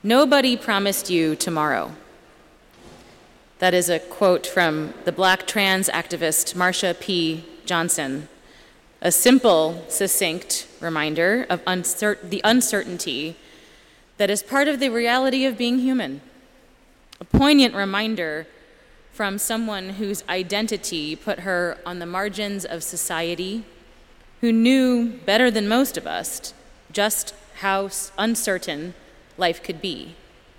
Nobody promised you tomorrow. That is a quote from the Black trans activist Marsha P. Johnson. A simple, succinct reminder of the uncertainty that is part of the reality of being human. A poignant reminder from someone whose identity put her on the margins of society, who knew better than most of us just how uncertain life could be.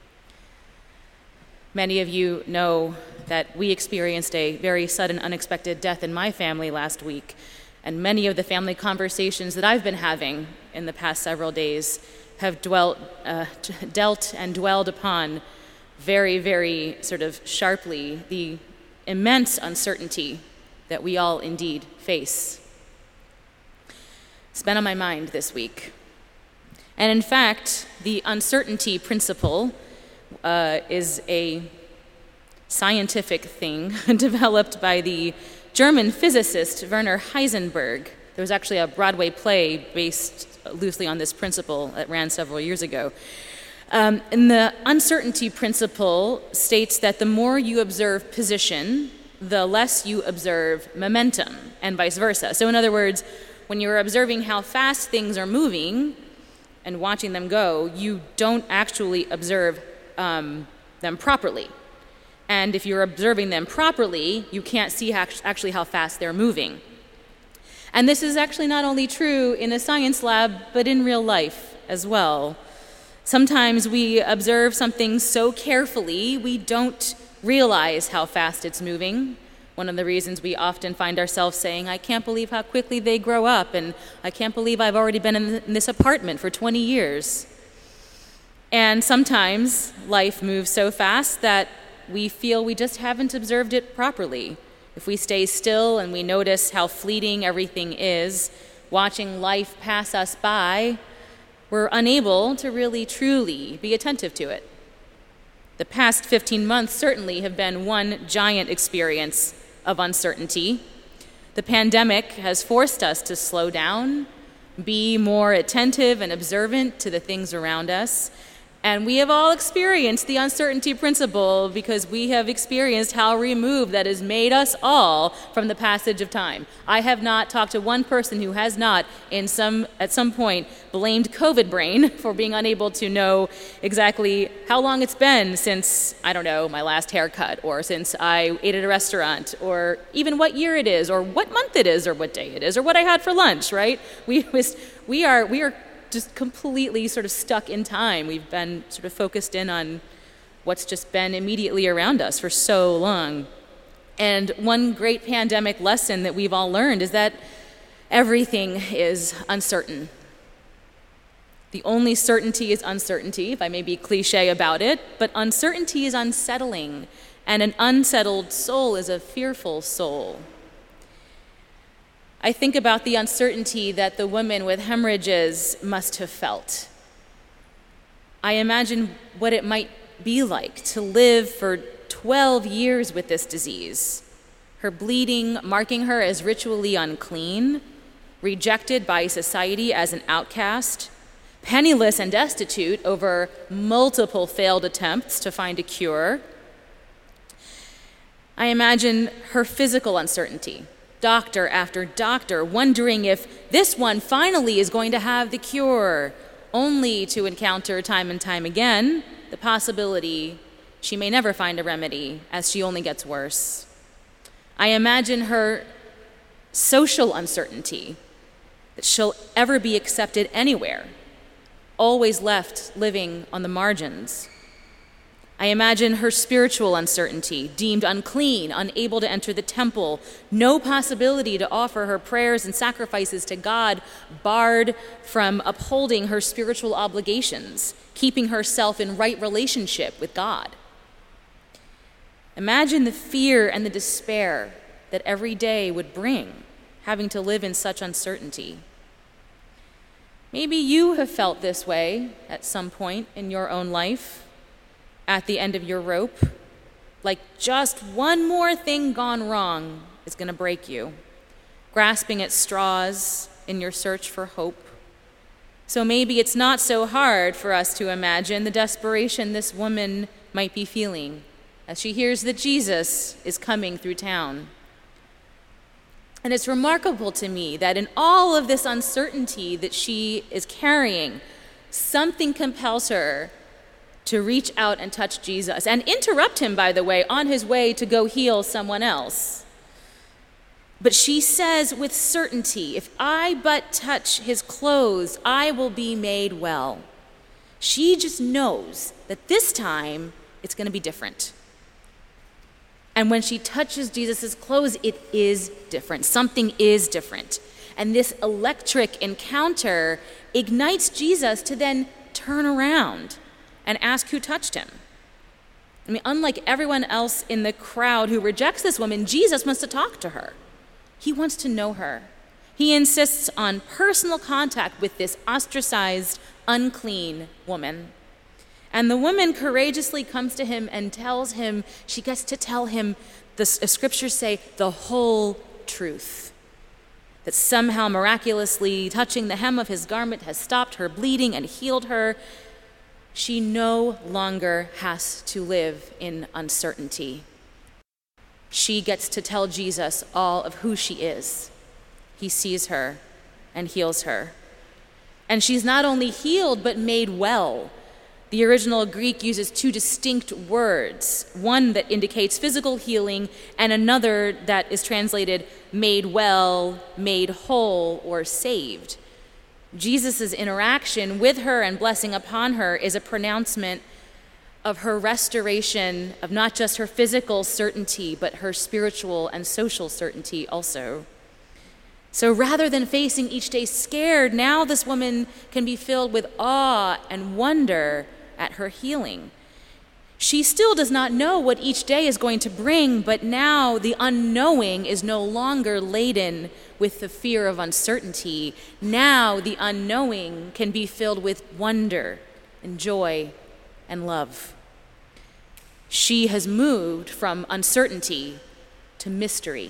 Many of you know that we experienced a very sudden, unexpected death in my family last week, and many of the family conversations that I've been having in the past several days have dealt and dwelled upon very, very sort of sharply the immense uncertainty that we all indeed face. It's been on my mind this week. And in fact, the uncertainty principle is a scientific thing developed by the German physicist Werner Heisenberg. There was actually a Broadway play based loosely on this principle that ran several years ago. And the uncertainty principle states that the more you observe position, the less you observe momentum, and vice versa. So in other words, when you're observing how fast things are moving and watching them go, you don't actually observe them properly. And if you're observing them properly, you can't see actually how fast they're moving. And this is actually not only true in a science lab, but in real life as well. Sometimes we observe something so carefully, we don't realize how fast it's moving. One of the reasons we often find ourselves saying, I can't believe how quickly they grow up, and I can't believe I've already been in this apartment for 20 years. And sometimes life moves so fast that we feel we just haven't observed it properly. If we stay still and we notice how fleeting everything is, watching life pass us by, we're unable to really truly be attentive to it. The past 15 months certainly have been one giant experience of uncertainty. The pandemic has forced us to slow down, be more attentive and observant to the things around us. And we have all experienced the uncertainty principle because we have experienced how removed that has made us all from the passage of time. I have not talked to one person who has not, at some point, blamed COVID brain for being unable to know exactly how long it's been since, I don't know, my last haircut, or since I ate at a restaurant, or even what year it is, or what month it is, or what day it is, or what I had for lunch, right? We are just completely sort of stuck in time. We've been sort of focused in on what's just been immediately around us for so long. And one great pandemic lesson that we've all learned is that everything is uncertain. The only certainty is uncertainty, if I may be cliche about it, but uncertainty is unsettling, and an unsettled soul is a fearful soul. I think about the uncertainty that the women with hemorrhages must have felt. I imagine what it might be like to live for 12 years with this disease, her bleeding marking her as ritually unclean, rejected by society as an outcast, penniless and destitute over multiple failed attempts to find a cure. I imagine her physical uncertainty. Doctor after doctor, wondering if this one finally is going to have the cure, only to encounter time and time again the possibility she may never find a remedy as she only gets worse. I imagine her social uncertainty, that she'll ever be accepted anywhere, always left living on the margins. I imagine her spiritual uncertainty, deemed unclean, unable to enter the temple, no possibility to offer her prayers and sacrifices to God, barred from upholding her spiritual obligations, keeping herself in right relationship with God. Imagine the fear and the despair that every day would bring, having to live in such uncertainty. Maybe you have felt this way at some point in your own life. At the end of your rope, like just one more thing gone wrong is going to break you, grasping at straws in your search for hope. So maybe it's not so hard for us to imagine the desperation this woman might be feeling as she hears that Jesus is coming through town. And it's remarkable to me that in all of this uncertainty that she is carrying, something compels her to reach out and touch Jesus and interrupt him, by the way, on his way to go heal someone else. But she says with certainty, if I but touch his clothes, I will be made well. She just knows that this time it's going to be different. And when she touches Jesus' clothes, it is different. Something is different. And this electric encounter ignites Jesus to then turn around and ask who touched him. I mean, unlike everyone else in the crowd who rejects this woman, Jesus wants to talk to her. He wants to know her. He insists on personal contact with this ostracized, unclean woman. And the woman courageously comes to him and tells him, she gets to tell him, the scriptures say, the whole truth. That somehow miraculously touching the hem of his garment has stopped her bleeding and healed her. She no longer has to live in uncertainty. She gets to tell Jesus all of who she is. He sees her and heals her. And she's not only healed, but made well. The original Greek uses two distinct words, one that indicates physical healing and another that is translated made well, made whole, or saved. Jesus' interaction with her and blessing upon her is a pronouncement of her restoration of not just her physical certainty, but her spiritual and social certainty also. So rather than facing each day scared, now this woman can be filled with awe and wonder at her healing. She still does not know what each day is going to bring, but now the unknowing is no longer laden with the fear of uncertainty. Now the unknowing can be filled with wonder and joy and love. She has moved from uncertainty to mystery.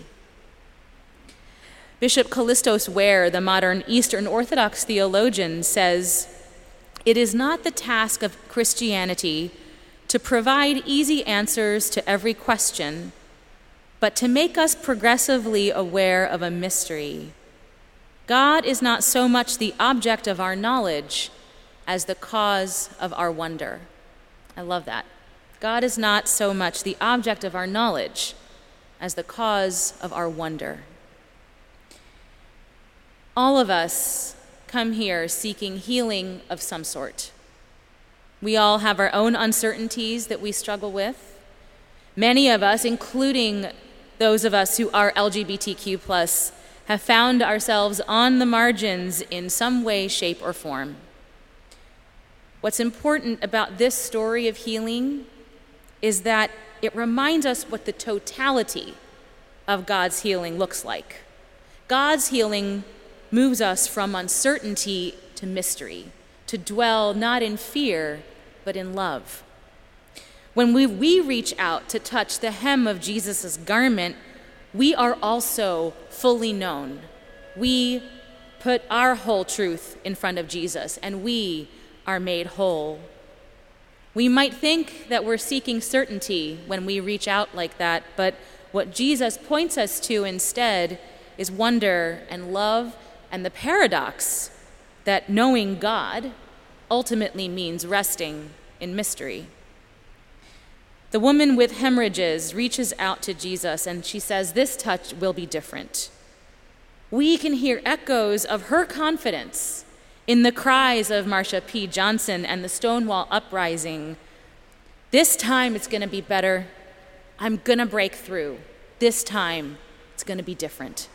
Bishop Kallistos Ware, the modern Eastern Orthodox theologian, says, "It is not the task of Christianity to provide easy answers to every question, but to make us progressively aware of a mystery. God is not so much the object of our knowledge as the cause of our wonder." I love that. God is not so much the object of our knowledge as the cause of our wonder. All of us come here seeking healing of some sort. We all have our own uncertainties that we struggle with. Many of us, including those of us who are LGBTQ+, have found ourselves on the margins in some way, shape, or form. What's important about this story of healing is that it reminds us what the totality of God's healing looks like. God's healing moves us from uncertainty to mystery, to dwell not in fear, but in love. When we reach out to touch the hem of Jesus' garment, we are also fully known. We put our whole truth in front of Jesus, and we are made whole. We might think that we're seeking certainty when we reach out like that, but what Jesus points us to instead is wonder and love and the paradox that knowing God ultimately means resting in mystery. The woman with hemorrhages reaches out to Jesus and she says, "This touch will be different." We can hear echoes of her confidence in the cries of Marsha P. Johnson and the Stonewall Uprising. This time it's going to be better. I'm going to break through. This time it's going to be different.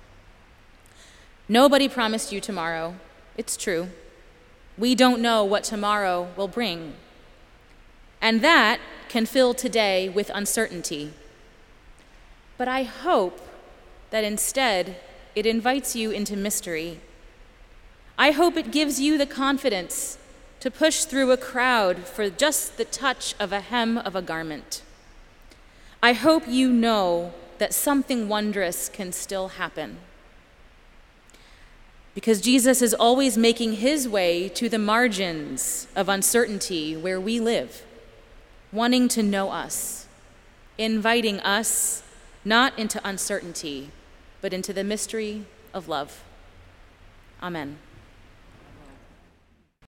Nobody promised you tomorrow. It's true. We don't know what tomorrow will bring. And that can fill today with uncertainty. But I hope that instead it invites you into mystery. I hope it gives you the confidence to push through a crowd for just the touch of a hem of a garment. I hope you know that something wondrous can still happen. because Jesus is always making his way to the margins of uncertainty where we live, wanting to know us, inviting us not into uncertainty, but into the mystery of love. Amen.